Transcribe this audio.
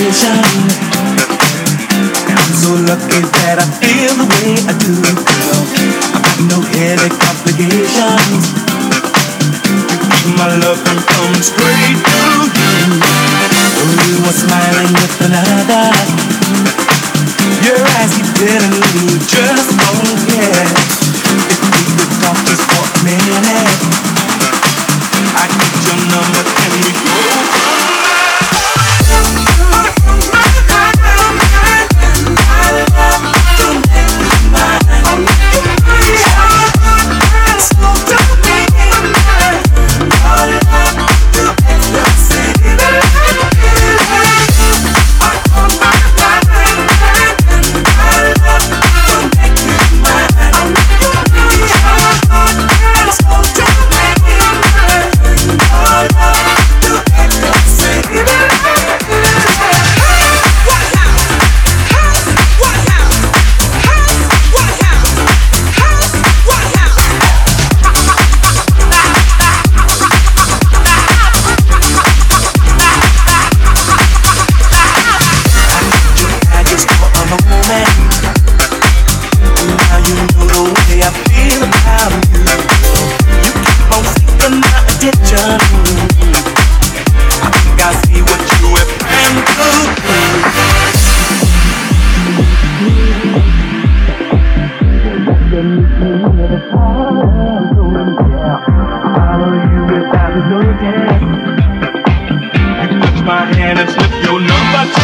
I'm so lucky that I feel the way I do, girl. I've got no headache complications. My love can come straight to you. When you were smiling with another, your eyes keep telling me you just don't care. If we could talk just for a minute, I get your number, can we go from my hand and slip your number.